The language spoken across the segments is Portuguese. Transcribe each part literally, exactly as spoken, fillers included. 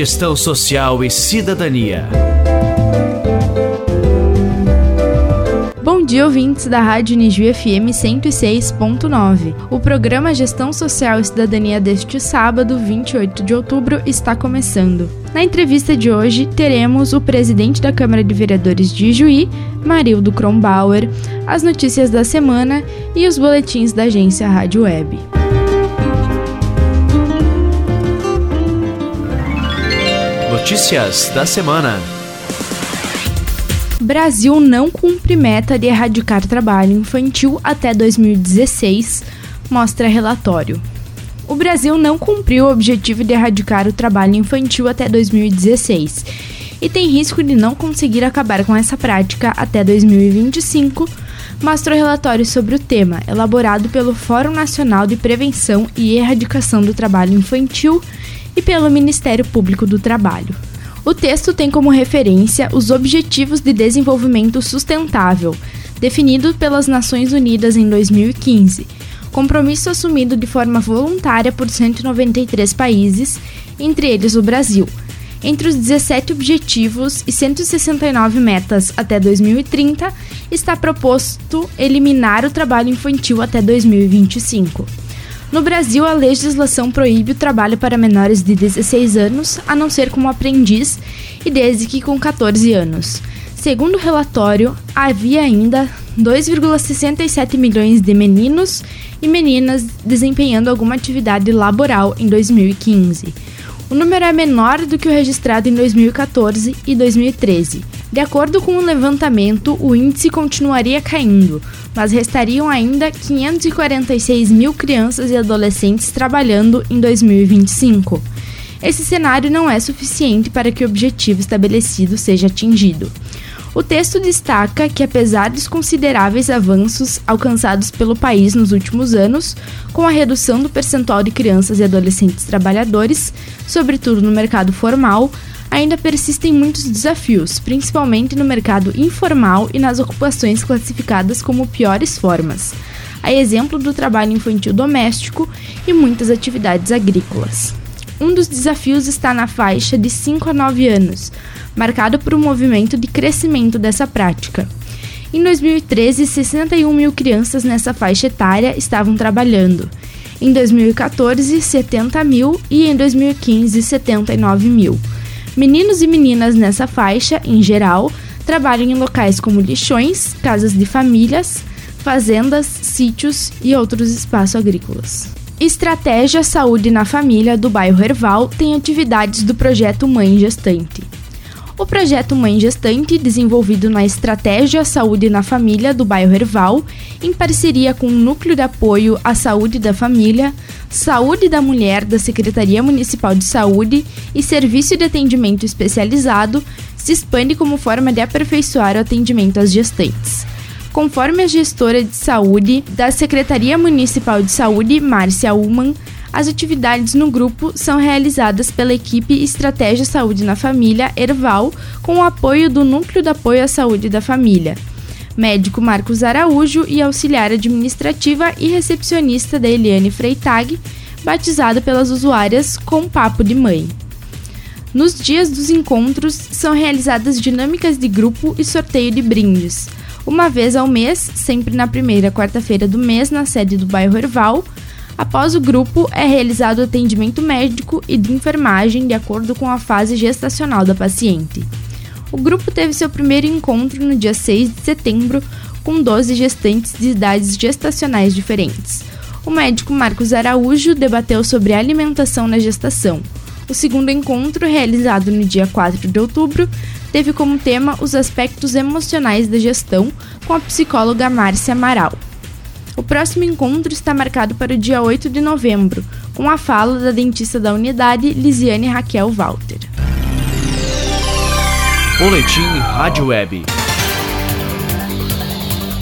Gestão Social e Cidadania. Bom dia, ouvintes da Rádio Unijuí F M cento e seis ponto nove. O programa Gestão Social e Cidadania deste sábado, vinte e oito de outubro, está começando. Na entrevista de hoje, teremos o presidente da Câmara de Vereadores de Ijuí, Marildo Kronbauer, as notícias da semana e os boletins da agência Rádio Web. Notícias da semana. Brasil não cumpre meta de erradicar trabalho infantil até dois mil e dezesseis, mostra relatório. O Brasil não cumpriu o objetivo de erradicar o trabalho infantil até dois mil e dezesseis e tem risco de não conseguir acabar com essa prática até dois mil e vinte e cinco, mostra o relatório sobre o tema, elaborado pelo Fórum Nacional de Prevenção e Erradicação do Trabalho Infantil e pelo Ministério Público do Trabalho. O texto tem como referência os Objetivos de Desenvolvimento Sustentável, definidos pelas Nações Unidas em dois mil e quinze, compromisso assumido de forma voluntária por cento e noventa e três países, entre eles o Brasil. Entre os dezessete objetivos e cento e sessenta e nove metas até dois mil e trinta, está proposto eliminar o trabalho infantil até dois mil e vinte e cinco. No Brasil, a legislação proíbe o trabalho para menores de dezesseis anos, a não ser como aprendiz, e desde que com catorze anos. Segundo o relatório, havia ainda dois vírgula sessenta e sete milhões de meninos e meninas desempenhando alguma atividade laboral em dois mil e quinze. O número é menor do que o registrado em dois mil e catorze e dois mil e treze. De acordo com o levantamento, o índice continuaria caindo, mas restariam ainda quinhentos e quarenta e seis mil crianças e adolescentes trabalhando em dois mil e vinte e cinco. Esse cenário não é suficiente para que o objetivo estabelecido seja atingido. O texto destaca que, apesar dos consideráveis avanços alcançados pelo país nos últimos anos, com a redução do percentual de crianças e adolescentes trabalhadores, sobretudo no mercado formal, ainda persistem muitos desafios, principalmente no mercado informal e nas ocupações classificadas como piores formas, a exemplo do trabalho infantil doméstico e muitas atividades agrícolas. Um dos desafios está na faixa de cinco a nove anos, marcado por um movimento de crescimento dessa prática. Em dois mil e treze, sessenta e um mil crianças nessa faixa etária estavam trabalhando. Em dois mil e catorze, setenta mil e em dois mil e quinze, setenta e nove mil. Meninos e meninas nessa faixa, em geral, trabalham em locais como lixões, casas de famílias, fazendas, sítios e outros espaços agrícolas. Estratégia Saúde na Família do bairro Herval tem atividades do projeto Mãe Gestante. O projeto Mãe Gestante, desenvolvido na Estratégia Saúde na Família do bairro Herval, em parceria com o Núcleo de Apoio à Saúde da Família, Saúde da Mulher da Secretaria Municipal de Saúde e Serviço de Atendimento Especializado, se expande como forma de aperfeiçoar o atendimento às gestantes. Conforme a gestora de saúde da Secretaria Municipal de Saúde, Márcia Ullmann, as atividades no grupo são realizadas pela equipe Estratégia Saúde na Família, Herval, com o apoio do Núcleo de Apoio à Saúde da Família, médico Marcos Araújo e auxiliar administrativa e recepcionista da Eliane Freitag, batizada pelas usuárias com Papo de Mãe. Nos dias dos encontros, são realizadas dinâmicas de grupo e sorteio de brindes. Uma vez ao mês, sempre na primeira quarta-feira do mês, na sede do bairro Herval. Após o grupo, é realizado o atendimento médico e de enfermagem de acordo com a fase gestacional da paciente. O grupo teve seu primeiro encontro no dia seis de setembro, com doze gestantes de idades gestacionais diferentes. O médico Marcos Araújo debateu sobre a alimentação na gestação. O segundo encontro, realizado no dia quatro de outubro, teve como tema os aspectos emocionais da gestão, com a psicóloga Márcia Amaral. O próximo encontro está marcado para o dia oito de novembro, com a fala da dentista da unidade, Lisiane Raquel Walter. Boletim Rádio Web.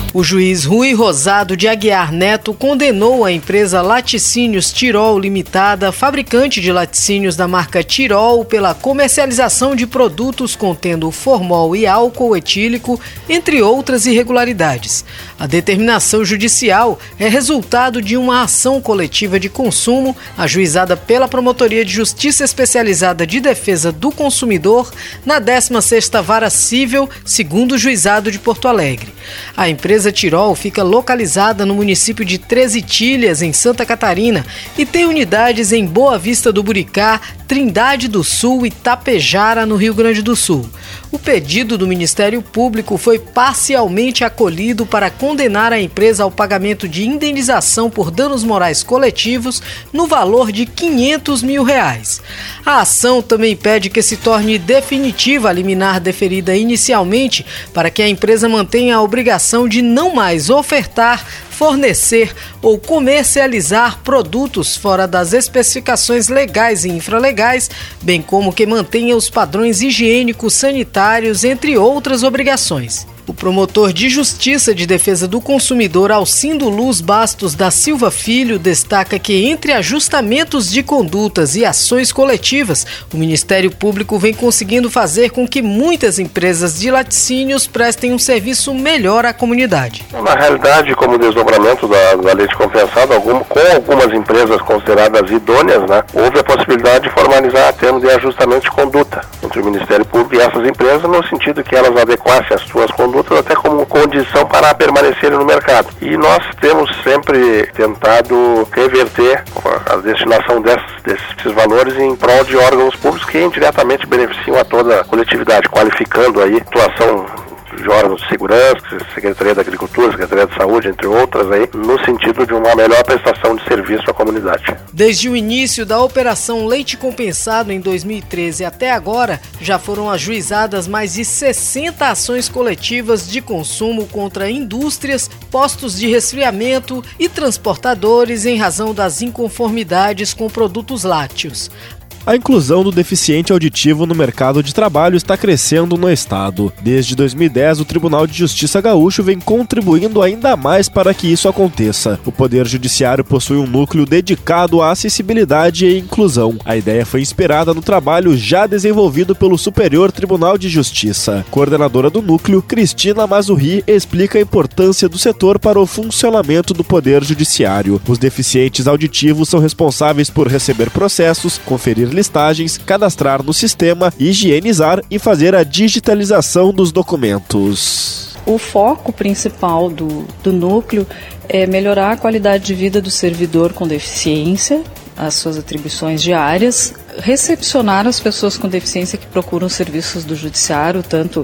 O juiz Rui Rosado de Aguiar Neto condenou a empresa Laticínios Tirol Limitada, fabricante de laticínios da marca Tirol, pela comercialização de produtos contendo formol e álcool etílico, entre outras irregularidades. A determinação judicial é resultado de uma ação coletiva de consumo ajuizada pela Promotoria de Justiça Especializada de Defesa do Consumidor na décima sexta Vara Cível, segundo o Juizado de Porto Alegre. A empresa A Tirol fica localizada no município de Três Itilhas, em Santa Catarina, e tem unidades em Boa Vista do Buricá, Trindade do Sul e Tapejara, no Rio Grande do Sul. O pedido do Ministério Público foi parcialmente acolhido para condenar a empresa ao pagamento de indenização por danos morais coletivos no valor de quinhentos mil reais. A ação também pede que se torne definitiva a liminar deferida inicialmente para que a empresa mantenha a obrigação de não mais ofertar, fornecer ou comercializar produtos fora das especificações legais e infralegais, bem como que mantenha os padrões higiênicos, sanitários, entre outras obrigações. O promotor de Justiça de Defesa do Consumidor, Alcindo Luz Bastos da Silva Filho, destaca que entre ajustamentos de condutas e ações coletivas, o Ministério Público vem conseguindo fazer com que muitas empresas de laticínios prestem um serviço melhor à comunidade. Na realidade, como desdobramento da, da leite compensada, algum, com algumas empresas consideradas idôneas, né, houve a possibilidade de formalizar termos de ajustamento de conduta entre o Ministério Público e essas empresas, no sentido que elas adequassem as suas condutas até como condição para permanecerem no mercado. E nós temos sempre tentado reverter a destinação desses, desses valores em prol de órgãos públicos que indiretamente beneficiam a toda a coletividade, qualificando aí a atuação de órgãos de segurança, Secretaria da Agricultura, Secretaria de Saúde, entre outras, aí, no sentido de uma melhor prestação de serviço à comunidade. Desde o início da Operação Leite Compensado em dois mil e treze até agora, já foram ajuizadas mais de sessenta ações coletivas de consumo contra indústrias, postos de resfriamento e transportadores em razão das inconformidades com produtos lácteos. A inclusão do deficiente auditivo no mercado de trabalho está crescendo no estado. Desde dois mil e dez, o Tribunal de Justiça Gaúcho vem contribuindo ainda mais para que isso aconteça. O Poder Judiciário possui um núcleo dedicado à acessibilidade e inclusão. A ideia foi inspirada no trabalho já desenvolvido pelo Superior Tribunal de Justiça. Coordenadora do núcleo, Cristina Mazurri, explica a importância do setor para o funcionamento do Poder Judiciário. Os deficientes auditivos são responsáveis por receber processos, conferir listagens, cadastrar no sistema, higienizar e fazer a digitalização dos documentos. O foco principal do, do núcleo é melhorar a qualidade de vida do servidor com deficiência, as suas atribuições diárias, recepcionar as pessoas com deficiência que procuram serviços do judiciário, tanto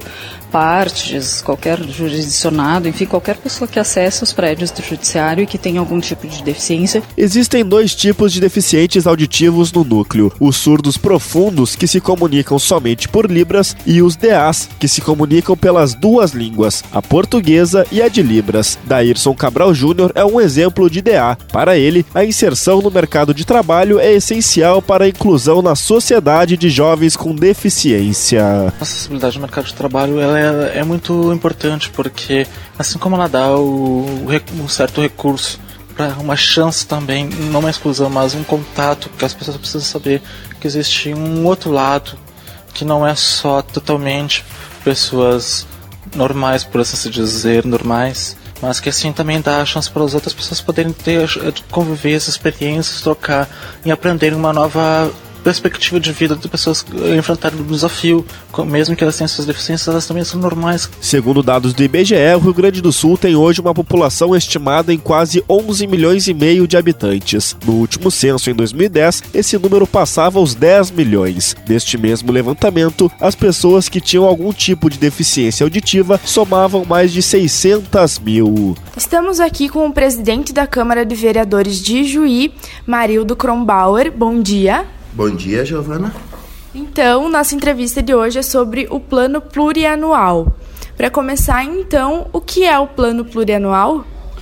partes, qualquer jurisdicionado, enfim, qualquer pessoa que acesse os prédios do judiciário e que tenha algum tipo de deficiência. Existem dois tipos de deficientes auditivos no núcleo: os surdos profundos, que se comunicam somente por libras, e os D As, que se comunicam pelas duas línguas, a portuguesa e a de libras. Daírson Cabral Júnior é um exemplo de D A. Para ele, a inserção no mercado de trabalho é essencial para a inclusão na sociedade de jovens com deficiência. A acessibilidade no mercado de trabalho ela é, é muito importante, porque assim como ela dá o, um certo recurso para uma chance também, não uma exclusão, mas um contato, que as pessoas precisam saber que existe um outro lado, que não é só totalmente pessoas normais, por assim se dizer, normais, mas que assim também dá a chance para as outras pessoas poderem ter, conviver essas experiências, trocar e aprenderem uma nova perspectiva de vida de pessoas enfrentarem o desafio, mesmo que elas tenham suas deficiências, elas também são normais. Segundo dados do I B G E, o Rio Grande do Sul tem hoje uma população estimada em quase onze milhões e meio de habitantes. No último censo, em dois mil e dez, esse número passava os dez milhões. Neste mesmo levantamento, as pessoas que tinham algum tipo de deficiência auditiva somavam mais de seiscentas mil. Estamos aqui com o presidente da Câmara de Vereadores de Juí, Marildo Kronbauer. Bom dia. Bom dia, Giovana. Então, nossa entrevista de hoje é sobre o Plano Plurianual. Para começar, então, o que é o Plano Plurianual?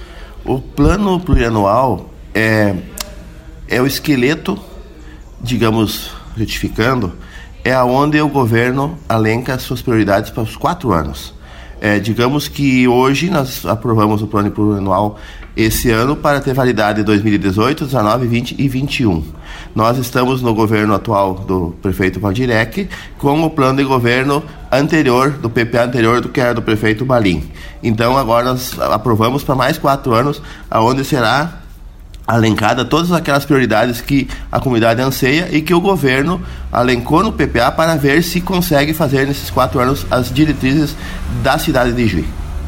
O Plano Plurianual é, é o esqueleto, digamos, retificando, é aonde o governo alenca as suas prioridades para os quatro anos. É, digamos que hoje nós aprovamos o plano plurianual esse ano para ter validade em dois mil e dezoito, dezenove, vinte e vinte e um. Nós estamos no governo atual do prefeito Valdirec com o plano de governo anterior, do P P A anterior, do que era do prefeito Balim. Então agora nós aprovamos para mais quatro anos, aonde será alencada todas aquelas prioridades que a comunidade anseia e que o governo alencou no P P A para ver se consegue fazer nesses quatro anos as diretrizes da cidade de Juí.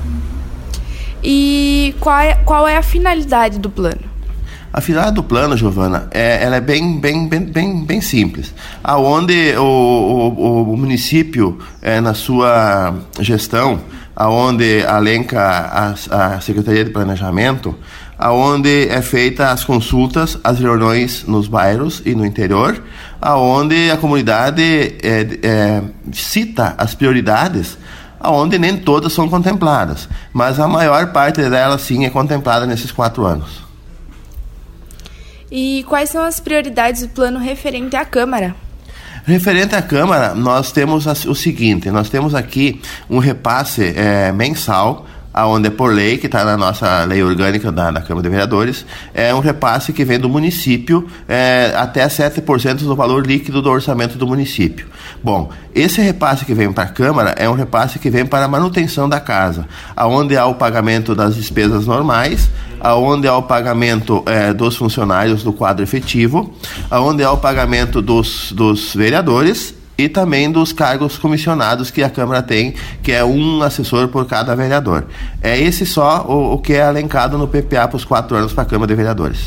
E qual é, qual é a finalidade do plano? A finalidade do plano, Giovana, é, ela é bem, bem, bem, bem, bem simples. Aonde o, o, o município, é, na sua gestão, aonde alenca a, a Secretaria de Planejamento, aonde é feita as consultas, as reuniões nos bairros e no interior, aonde a comunidade é, é, cita as prioridades, aonde nem todas são contempladas, mas a maior parte delas sim é contemplada nesses quatro anos. E quais são as prioridades do plano referente à Câmara? Referente à Câmara, nós temos o seguinte, nós temos aqui um repasse é, mensal, aonde é por lei, que está na nossa lei orgânica da, da Câmara de Vereadores, é um repasse que vem do município é, até sete por cento do valor líquido do orçamento do município. Bom, esse repasse que vem para a Câmara é um repasse que vem para a manutenção da casa, aonde há o pagamento das despesas normais, aonde há o pagamento é, dos funcionários do quadro efetivo, aonde há o pagamento dos, dos vereadores e também dos cargos comissionados que a Câmara tem, que é um assessor por cada vereador. É esse só o, o que é alencado no P P A para os quatro anos para a Câmara de Vereadores.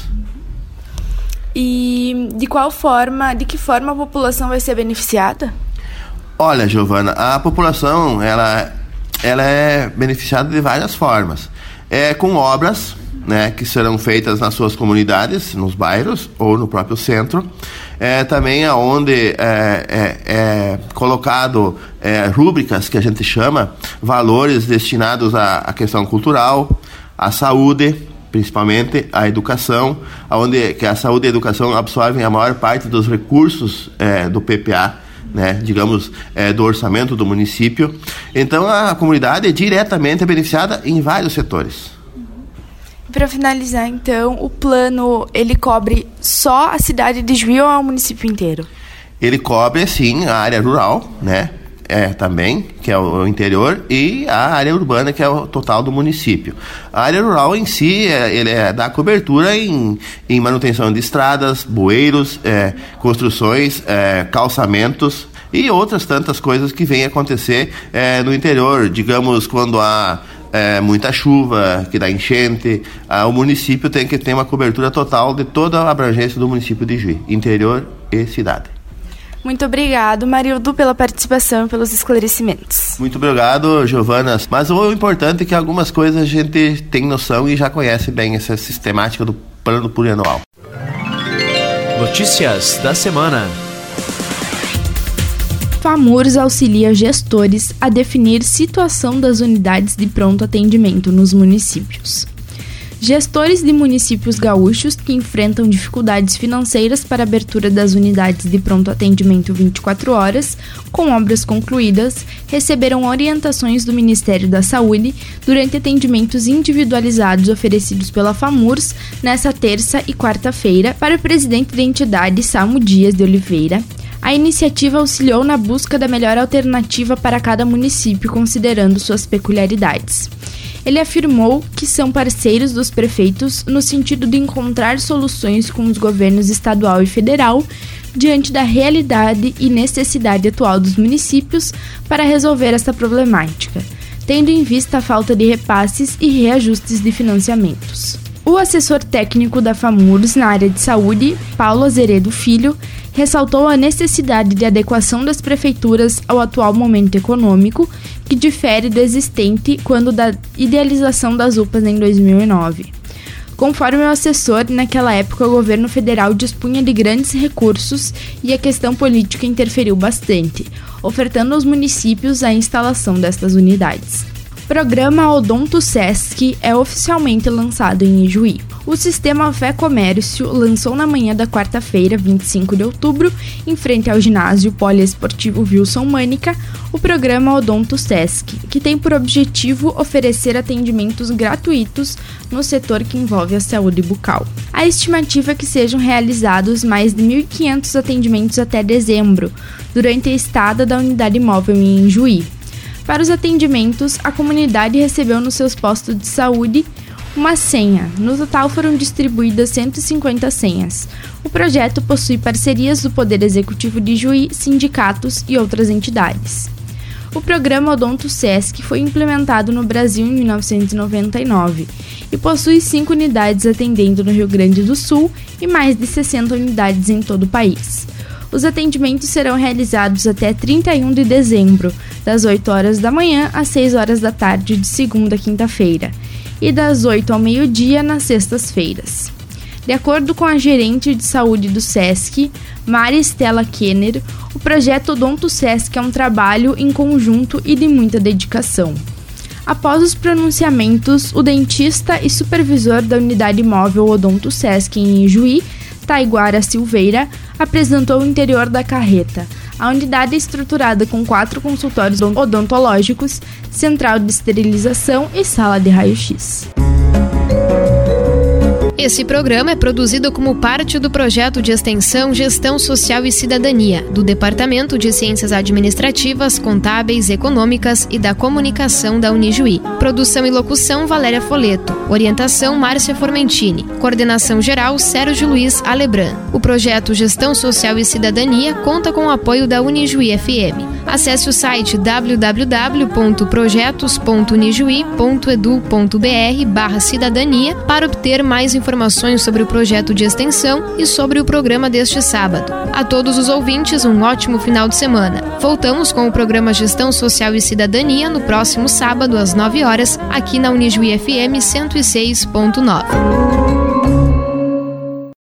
E de qual forma, de que forma a população vai ser beneficiada? Olha, Giovana, a população ela, ela é beneficiada de várias formas. É com obras, né, que serão feitas nas suas comunidades, nos bairros ou no próprio centro. É, também aonde é, é, é colocado é, rúbricas, que a gente chama, valores destinados à, à questão cultural, à saúde, principalmente à educação, onde que a saúde e a educação absorvem a maior parte dos recursos é, do P P A, né, digamos, é, do orçamento do município. Então a comunidade é diretamente beneficiada em vários setores. Para finalizar, então, o plano, ele cobre só a cidade de Juí ou é o município inteiro? Ele cobre, sim, a área rural, né, é, também, que é o interior, e a área urbana, que é o total do município. A área rural em si, é, ele é, dá cobertura em, em manutenção de estradas, bueiros, é, construções, é, calçamentos e outras tantas coisas que vêm acontecer é, no interior, digamos, quando há É, muita chuva, que dá enchente, ah, o município tem que ter uma cobertura total de toda a abrangência do município de Juí, interior e cidade. Muito obrigado, Marildo, pela participação e pelos esclarecimentos. Muito obrigado, Giovana. Mas o importante é que algumas coisas a gente tem noção e já conhece bem essa sistemática do plano plurianual. Notícias da semana. FAMURS auxilia gestores a definir situação das unidades de pronto atendimento nos municípios. Gestores de municípios gaúchos que enfrentam dificuldades financeiras para a abertura das unidades de pronto atendimento vinte e quatro horas, com obras concluídas, receberam orientações do Ministério da Saúde durante atendimentos individualizados oferecidos pela FAMURS nesta terça e quarta-feira para o presidente da entidade, Salmo Dias de Oliveira. A iniciativa auxiliou na busca da melhor alternativa para cada município, considerando suas peculiaridades. Ele afirmou que são parceiros dos prefeitos no sentido de encontrar soluções com os governos estadual e federal diante da realidade e necessidade atual dos municípios para resolver essa problemática, tendo em vista a falta de repasses e reajustes de financiamentos. O assessor técnico da FAMURS na área de saúde, Paulo Azeredo Filho, ressaltou a necessidade de adequação das prefeituras ao atual momento econômico, que difere do existente quando da idealização das U P As em dois mil e nove. Conforme o assessor, naquela época o governo federal dispunha de grandes recursos e a questão política interferiu bastante, ofertando aos municípios a instalação destas unidades. Programa Odonto Sesc é oficialmente lançado em Ijuí. O Sistema Fé Comércio lançou na manhã da quarta-feira, vinte e cinco de outubro, em frente ao ginásio poliesportivo Wilson Mânica, o programa Odonto Sesc, que tem por objetivo oferecer atendimentos gratuitos no setor que envolve a saúde bucal. A estimativa é que sejam realizados mais de mil e quinhentos atendimentos até dezembro, durante a estada da unidade móvel em Ijuí. Para os atendimentos, a comunidade recebeu nos seus postos de saúde uma senha. No total foram distribuídas cento e cinquenta senhas. O projeto possui parcerias do Poder Executivo de Ijuí, sindicatos e outras entidades. O programa Odonto Sesc foi implementado no Brasil em mil novecentos e noventa e nove e possui cinco unidades atendendo no Rio Grande do Sul e mais de sessenta unidades em todo o país. Os atendimentos serão realizados até trinta e um de dezembro, das oito horas da manhã às seis horas da tarde de segunda a quinta-feira, e das oito ao meio-dia nas sextas-feiras. De acordo com a gerente de saúde do Sesc, Maria Estela Kenner, o projeto Odonto Sesc é um trabalho em conjunto e de muita dedicação. Após os pronunciamentos, o dentista e supervisor da unidade móvel Odonto Sesc em Ijuí, Taiguara Silveira, apresentou o interior da carreta. A unidade é estruturada com quatro consultórios odontológicos, central de esterilização e sala de raio-x. Esse programa é produzido como parte do projeto de extensão Gestão Social e Cidadania, do Departamento de Ciências Administrativas, Contábeis, Econômicas e da Comunicação da Unijuí. Produção e locução Valéria Foleto. Orientação Márcia Formentini. Coordenação geral Sérgio Luiz Alebran. O projeto Gestão Social e Cidadania conta com o apoio da Unijuí F M. Acesse o site w w w ponto projetos ponto unijuí ponto edu ponto b r barra cidadania para obter mais informações sobre o projeto de extensão e sobre o programa deste sábado. A todos os ouvintes, um ótimo final de semana. Voltamos com o programa Gestão Social e Cidadania no próximo sábado às nove horas, aqui na Unijuí F M cento e seis ponto nove.